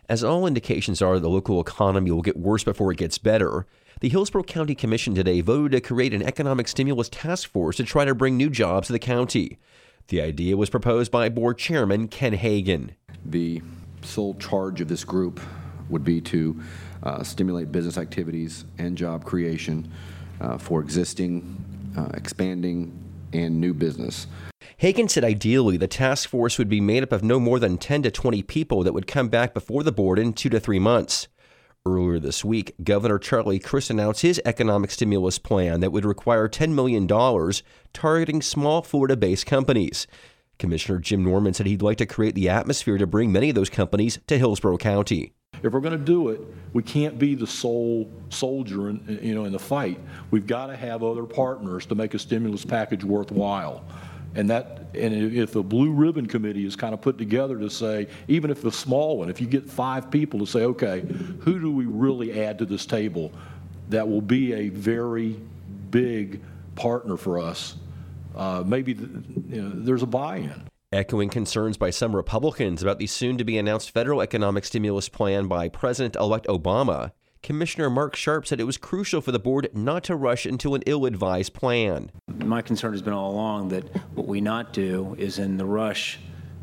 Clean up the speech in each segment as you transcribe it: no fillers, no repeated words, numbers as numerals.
As all indications are, the local economy will get worse before it gets better. The Hillsborough County Commission today voted to create an economic stimulus task force to try to bring new jobs to the county. The idea was proposed by board chairman Ken Hagan. The sole charge of this group would be to stimulate business activities and job creation for existing, expanding, and new business. Hagan said ideally the task force would be made up of no more than 10 to 20 people that would come back before the board in 2 to 3 months. Earlier this week, Governor Charlie Crist announced his economic stimulus plan that would require $10 million targeting small Florida-based companies. Commissioner Jim Norman said he'd like to create the atmosphere to bring many of those companies to Hillsborough County. If we're going to do it, we can't be the sole soldier in the fight. We've got to have other partners to make a stimulus package worthwhile. And if the Blue Ribbon Committee is kind of put together to say, even if the small one, if you get 5 people to say, okay, who do we really add to this table that will be a very big partner for us, maybe there's a buy-in. Echoing concerns by some Republicans about the soon-to-be-announced federal economic stimulus plan by President-elect Obama, Commissioner Mark Sharp said it was crucial for the board not to rush into an ill-advised plan. My concern has been all along that what we not do is in the rush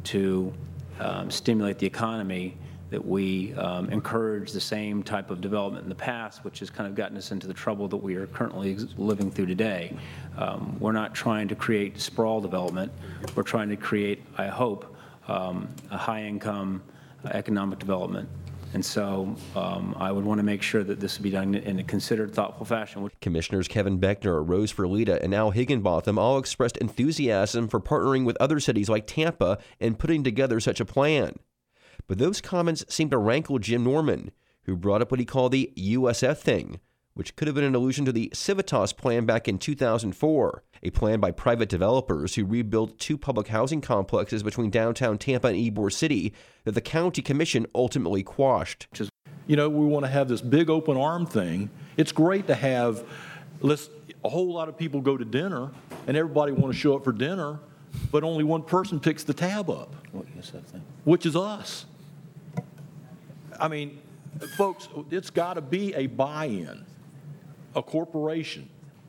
to stimulate the economy that we encourage the same type of development in the past, which has kind of gotten us into the trouble that we are currently living through today. We're not trying to create sprawl development. We're trying to create, I hope, a high-income economic development. And so I would want to make sure that this would be done in a considered, thoughtful fashion. Commissioners Kevin Beckner, Rose Ferlita, and Al Higginbotham all expressed enthusiasm for partnering with other cities like Tampa and putting together such a plan. But those comments seemed to rankle Jim Norman, who brought up what he called the USF thing, which could have been an allusion to the Civitas plan back in 2004, a plan by private developers who rebuilt 2 public housing complexes between downtown Tampa and Ybor City that the county commission ultimately quashed. We want to have this big open arm thing. It's great to have a whole lot of people go to dinner and everybody want to show up for dinner, but only one person picks the tab up, which is us. I mean, folks, it's got to be a buy-in. A corporation,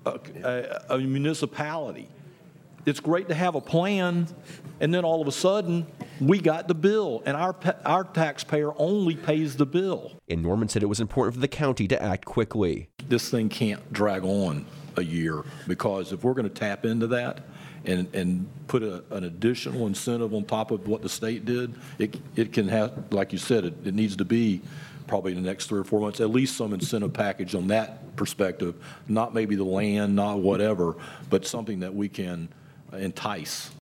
a municipality. It's great to have a plan, and then all of a sudden, we got the bill, and our taxpayer only pays the bill. And Norman said it was important for the county to act quickly. This thing can't drag on a year, because if we're going to tap into that and put an additional incentive on top of what the state did, it can have, like you said, it needs to be probably in the next 3 or 4 months, at least some incentive package on that perspective, not maybe the land, not whatever, but something that we can entice.